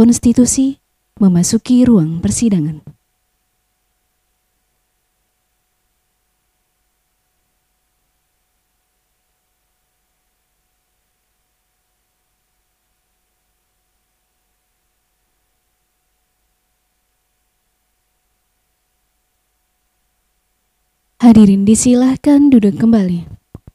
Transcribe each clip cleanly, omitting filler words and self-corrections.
Konstitusi memasuki ruang persidangan. Hadirin disilahkan duduk kembali.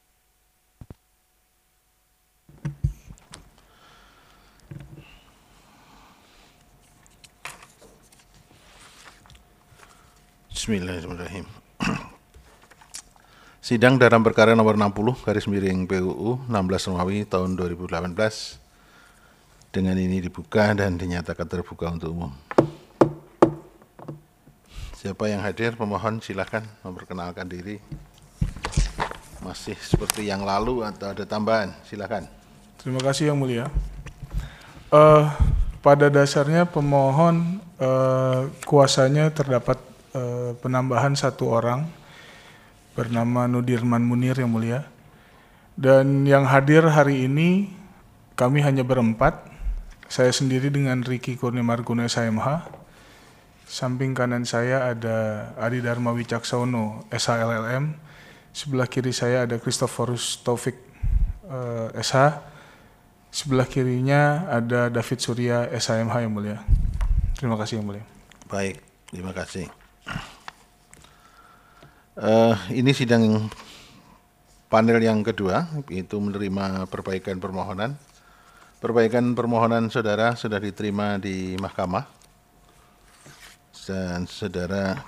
Bismillahirrahmanirrahim. Sidang dalam perkara nomor 60/PUU 16 Romawi tahun 2018 dengan ini dibuka dan dinyatakan terbuka untuk umum. Siapa yang hadir, pemohon silakan memperkenalkan diri. Masih seperti yang lalu atau ada tambahan? Silakan. Terima kasih Yang Mulia. Pada dasarnya pemohon kuasanya terdapat penambahan satu orang bernama Nudirman Munir Yang Mulia. Dan yang hadir hari ini kami hanya berempat. Saya sendiri dengan Riki Kurniamargono SHMH. Samping kanan saya ada Adi Dharma Wicaksono SHLLM. Sebelah kiri saya ada Christophorus Taufik SH. Sebelah kirinya ada David Surya SHMH Yang Mulia. Terima kasih Yang Mulia. Baik, terima kasih. Ini sidang panel yang kedua, yaitu menerima perbaikan permohonan. Perbaikan permohonan saudara sudah diterima di mahkamah. Dan saudara,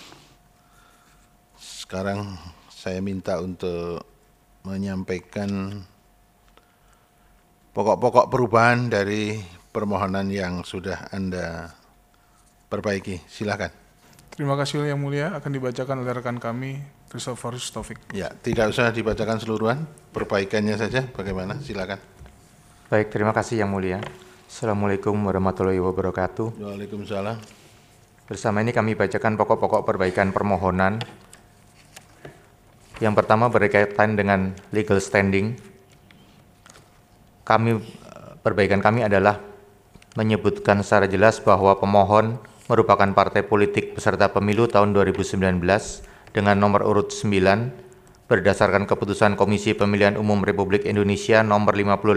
sekarang saya minta untuk menyampaikan pokok-pokok perubahan dari permohonan yang sudah Anda perbaiki. Silakan. Terima kasih Yang Mulia, akan dibacakan oleh rekan kami, Christophorus Taufik. Ya, tidak usah dibacakan seluruhan, perbaikannya saja bagaimana, silakan. Baik, terima kasih Yang Mulia. Assalamualaikum warahmatullahi wabarakatuh. Waalaikumsalam. Bersama ini kami bacakan pokok-pokok perbaikan permohonan. Yang pertama berkaitan dengan legal standing. Perbaikan kami adalah menyebutkan secara jelas bahwa pemohon merupakan partai politik peserta pemilu tahun 2019 dengan nomor urut 9 berdasarkan keputusan Komisi Pemilihan Umum Republik Indonesia nomor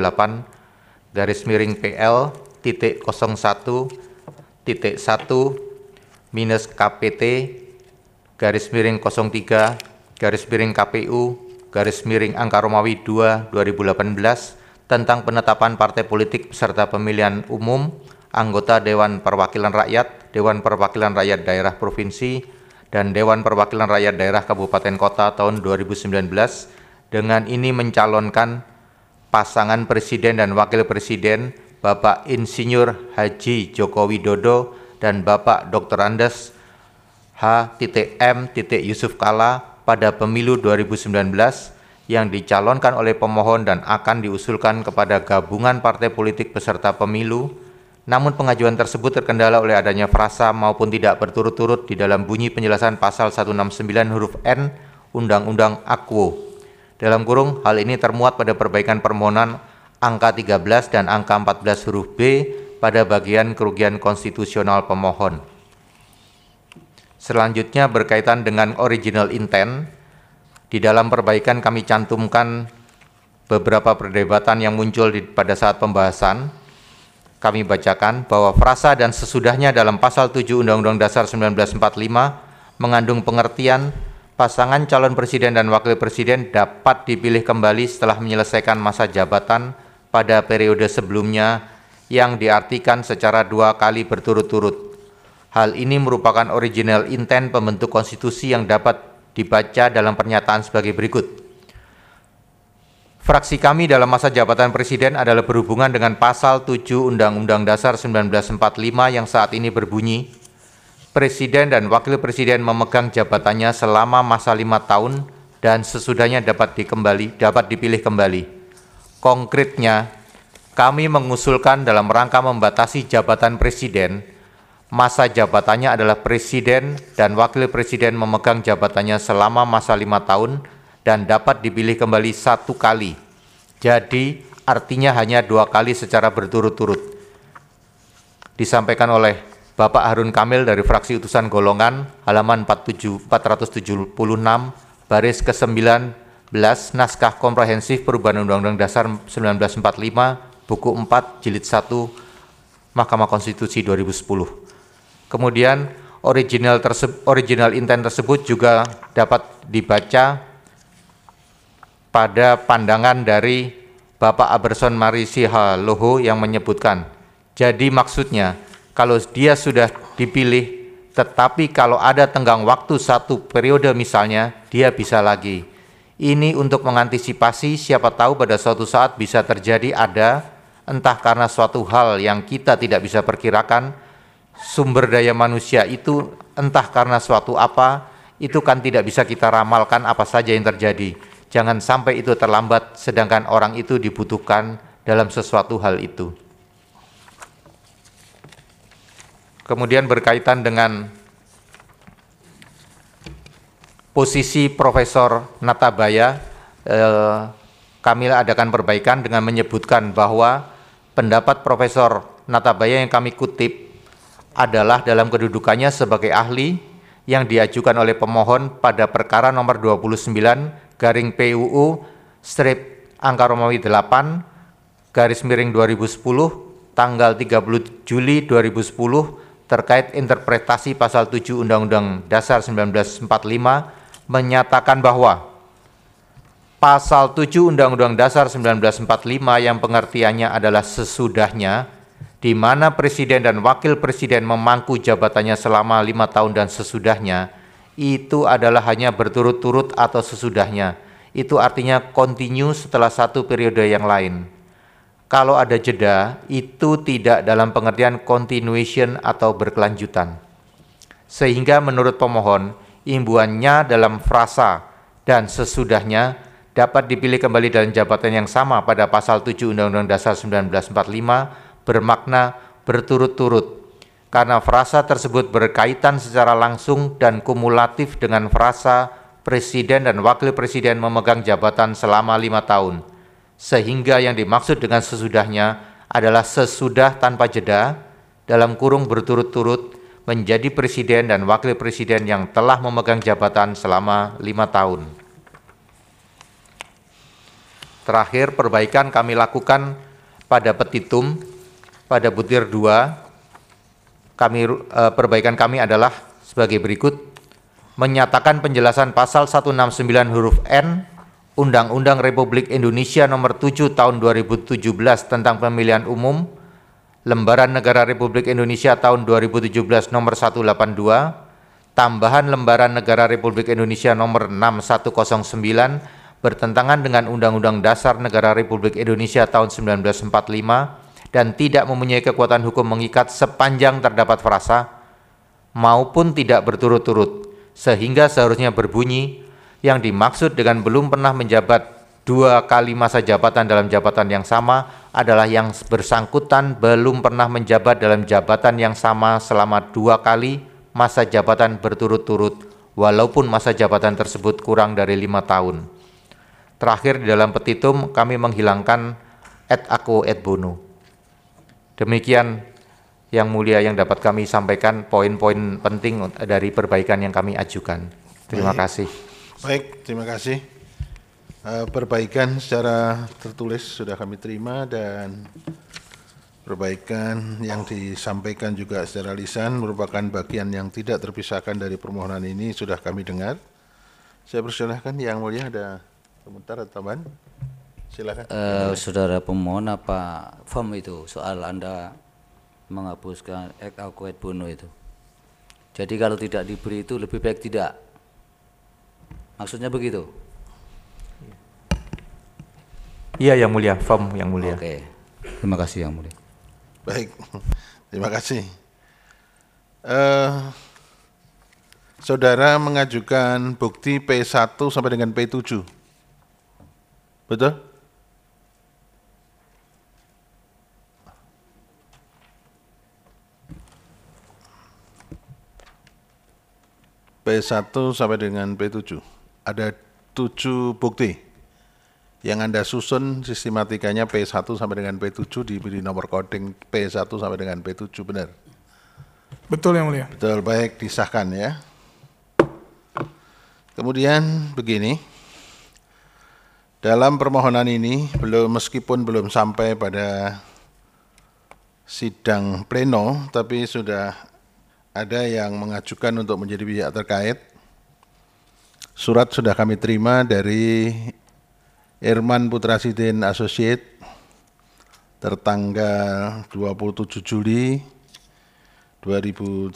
58-PL-1-1-KPT-03-KPU-Angka Romawi 2 2018 tentang penetapan partai politik peserta pemilihan umum anggota Dewan Perwakilan Rakyat, Dewan Perwakilan Rakyat Daerah Provinsi, dan Dewan Perwakilan Rakyat Daerah Kabupaten Kota tahun 2019 dengan ini mencalonkan pasangan Presiden dan Wakil Presiden Bapak Insinyur Haji Joko Widodo dan Bapak Dr. Andes H.M. Yusuf Kalla pada pemilu 2019 yang dicalonkan oleh pemohon dan akan diusulkan kepada gabungan partai politik peserta pemilu. Namun pengajuan tersebut terkendala oleh adanya frasa maupun tidak berturut-turut di dalam bunyi penjelasan pasal 169 huruf N Undang-Undang Akwo. Dalam kurung, hal ini termuat pada perbaikan permohonan angka 13 dan angka 14 huruf B pada bagian kerugian konstitusional pemohon. Selanjutnya berkaitan dengan original intent. Di dalam perbaikan kami cantumkan beberapa perdebatan yang muncul pada saat pembahasan. Kami bacakan bahwa frasa dan sesudahnya dalam pasal 7 Undang-Undang Dasar 1945 mengandung pengertian pasangan calon presiden dan wakil presiden dapat dipilih kembali setelah menyelesaikan masa jabatan pada periode sebelumnya yang diartikan secara 2 kali berturut-turut. Hal ini merupakan original intent pembentuk konstitusi yang dapat dibaca dalam pernyataan sebagai berikut. Fraksi kami dalam masa jabatan presiden adalah berhubungan dengan pasal 7 Undang-Undang Dasar 1945 yang saat ini berbunyi, Presiden dan Wakil Presiden memegang jabatannya selama masa 5 tahun dan sesudahnya dapat dipilih kembali. Konkretnya, kami mengusulkan dalam rangka membatasi jabatan presiden, masa jabatannya adalah presiden dan wakil presiden memegang jabatannya selama masa 5 tahun dan dapat dipilih kembali 1 kali. Jadi artinya hanya 2 kali secara berturut-turut. disampaikan oleh Bapak Harun Kamil dari fraksi utusan golongan, halaman 476, baris ke-19, naskah komprehensif perubahan Undang-Undang Dasar 1945, buku 4, jilid 1, Mahkamah Konstitusi 2010. Kemudian original intent tersebut juga dapat dibaca pada pandangan dari Bapak Aberson Marisiha Loho yang menyebutkan, jadi maksudnya kalau dia sudah dipilih, tetapi kalau ada tenggang waktu 1 periode misalnya, dia bisa lagi. Ini untuk mengantisipasi siapa tahu pada suatu saat bisa terjadi entah karena suatu hal yang kita tidak bisa perkirakan, sumber daya manusia itu entah karena suatu apa, itu kan tidak bisa kita ramalkan apa saja yang terjadi. Jangan sampai itu terlambat sedangkan orang itu dibutuhkan dalam sesuatu hal itu. Kemudian berkaitan dengan posisi Profesor Natabaya, kami adakan perbaikan dengan menyebutkan bahwa pendapat Profesor Natabaya yang kami kutip adalah dalam kedudukannya sebagai ahli yang diajukan oleh pemohon pada perkara nomor 29 garing PUU strip angka Romawi 8 garis miring 2010 tanggal 30 Juli 2010 terkait interpretasi pasal 7 Undang-Undang Dasar 1945 menyatakan bahwa pasal 7 Undang-Undang Dasar 1945 yang pengertiannya adalah sesudahnya, di mana Presiden dan Wakil Presiden memangku jabatannya selama 5 tahun dan sesudahnya, itu adalah hanya berturut-turut atau sesudahnya. Itu artinya continue setelah 1 periode yang lain. Kalau ada jeda, itu tidak dalam pengertian continuation atau berkelanjutan. Sehingga menurut pemohon, imbuannya dalam frasa dan sesudahnya dapat dipilih kembali dalam jabatan yang sama pada pasal 7 Undang-Undang Dasar 1945 bermakna berturut-turut, karena frasa tersebut berkaitan secara langsung dan kumulatif dengan frasa Presiden dan Wakil Presiden memegang jabatan selama 5 tahun, sehingga yang dimaksud dengan sesudahnya adalah sesudah tanpa jeda, dalam kurung berturut-turut, menjadi Presiden dan Wakil Presiden yang telah memegang jabatan selama 5 tahun. Terakhir, perbaikan kami lakukan pada petitum, pada butir 2, perbaikan kami adalah sebagai berikut: menyatakan penjelasan pasal 169 huruf N Undang-Undang Republik Indonesia Nomor 7 Tahun 2017 tentang Pemilihan Umum, Lembaran Negara Republik Indonesia Tahun 2017 Nomor 182, tambahan Lembaran Negara Republik Indonesia Nomor 6109 bertentangan dengan Undang-Undang Dasar Negara Republik Indonesia Tahun 1945 dan tidak mempunyai kekuatan hukum mengikat sepanjang terdapat frasa maupun tidak berturut-turut, sehingga seharusnya berbunyi yang dimaksud dengan belum pernah menjabat 2 kali masa jabatan dalam jabatan yang sama adalah yang bersangkutan belum pernah menjabat dalam jabatan yang sama selama 2 kali masa jabatan berturut-turut walaupun masa jabatan tersebut kurang dari 5 tahun. Terakhir, di dalam petitum kami menghilangkan et aquo et bono. Demikian yang mulia yang dapat kami sampaikan, poin-poin penting dari perbaikan yang kami ajukan. Terima kasih. Baik, terima kasih. Perbaikan secara tertulis sudah kami terima dan perbaikan yang disampaikan juga secara lisan merupakan bagian yang tidak terpisahkan dari permohonan ini sudah kami dengar. Saya persilahkan yang mulia, ada komentar atau tambahan? Silakan. Saudara pemohon, apa form itu soal Anda menghapuskan et aquo et bono itu? Jadi kalau tidak diberi itu lebih baik tidak. Maksudnya begitu? Iya, yang mulia, form yang mulia. Oke, terima kasih yang mulia. Baik, terima kasih. Saudara mengajukan bukti P1 sampai dengan P7. Betul? P1 sampai dengan P7. Ada 7 bukti Yang Anda susun sistematikanya P1 sampai dengan P7 diberi nomor coding P1 sampai dengan P7, benar? Betul Yang Mulia. Betul, baik, disahkan ya. Kemudian begini, dalam permohonan ini meskipun belum sampai pada sidang pleno, tapi sudah ada yang mengajukan untuk menjadi pihak terkait. Surat sudah kami terima dari Irman Putra Sidin Associate tertanggal 27 Juli 2018.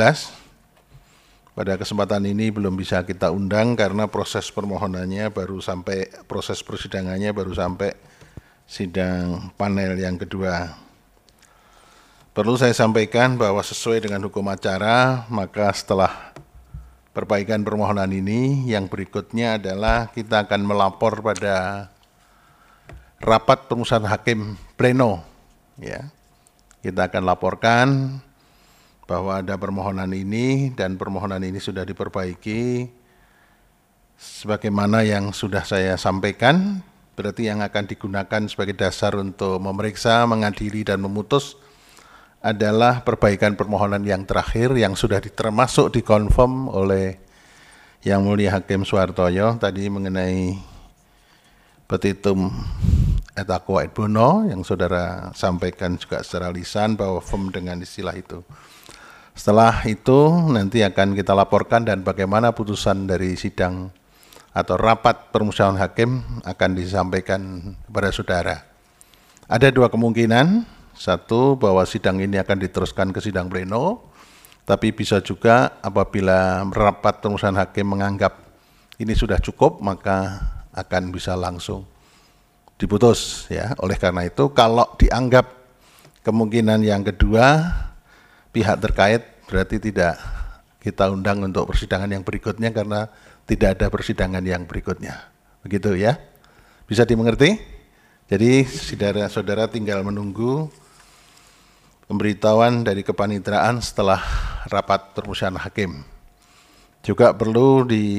Pada kesempatan ini belum bisa kita undang karena proses permohonannya baru sampai, proses persidangannya baru sampai sidang panel yang kedua. Perlu saya sampaikan bahwa sesuai dengan hukum acara, maka setelah perbaikan permohonan ini, yang berikutnya adalah kita akan melapor pada rapat permusyawaratan hakim pleno. Ya. Kita akan laporkan bahwa ada permohonan ini dan permohonan ini sudah diperbaiki sebagaimana yang sudah saya sampaikan, berarti yang akan digunakan sebagai dasar untuk memeriksa, mengadili dan memutus adalah perbaikan permohonan yang terakhir yang sudah termasuk dikonfirm oleh Yang Mulia Hakim Suhartoyo tadi mengenai petitum et aqua et bono yang saudara sampaikan juga secara lisan bahwa firm dengan istilah itu. Setelah itu nanti akan kita laporkan dan bagaimana putusan dari sidang atau rapat permusyawaratan hakim akan disampaikan kepada saudara. Ada dua kemungkinan. Satu, bahwa sidang ini akan diteruskan ke sidang pleno, tapi bisa juga apabila rapat permusyawaratan hakim menganggap ini sudah cukup, maka akan bisa langsung diputus. Ya. Oleh karena itu, kalau dianggap kemungkinan yang kedua, pihak terkait berarti tidak kita undang untuk persidangan yang berikutnya karena tidak ada persidangan yang berikutnya. Begitu ya, bisa dimengerti? Jadi saudara-saudara tinggal menunggu pemberitahuan dari kepanitraan setelah rapat permusyawaratan hakim. Juga perlu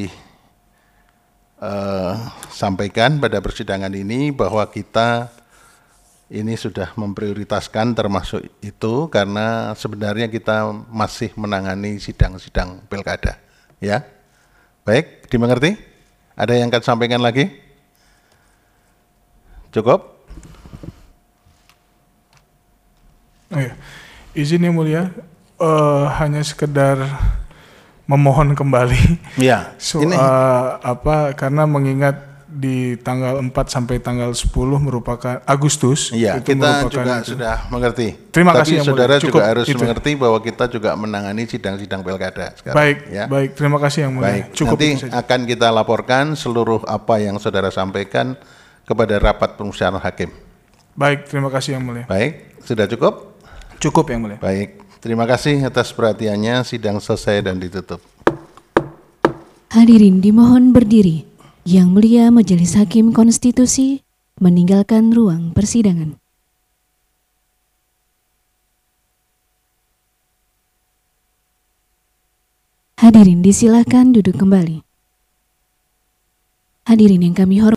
disampaikan pada persidangan ini bahwa kita ini sudah memprioritaskan termasuk itu karena sebenarnya kita masih menangani sidang-sidang pilkada. Ya, baik, dimengerti? Ada yang akan sampaikan lagi? Cukup? Oh ya. Izin Yang Mulia, hanya sekedar memohon kembali Ya, karena mengingat di tanggal 4 sampai tanggal 10 merupakan Agustus. Iya, kita juga sudah mengerti. Terima kasih Yang saudara Mulia. juga harus mengerti bahwa kita juga menangani sidang-sidang pilkada sekarang. Baik, ya. Baik. Terima kasih Yang Mulia. Baik, nanti akan kita laporkan seluruh apa yang saudara sampaikan kepada rapat permusyawaratan hakim. Baik, terima kasih Yang Mulia. Baik, sudah cukup? Cukup Yang Mulia. Baik, terima kasih atas perhatiannya. Sidang selesai dan ditutup. Hadirin dimohon berdiri. Yang Mulia Majelis Hakim Konstitusi meninggalkan ruang persidangan. Hadirin disilakan duduk kembali. Hadirin yang kami hormati.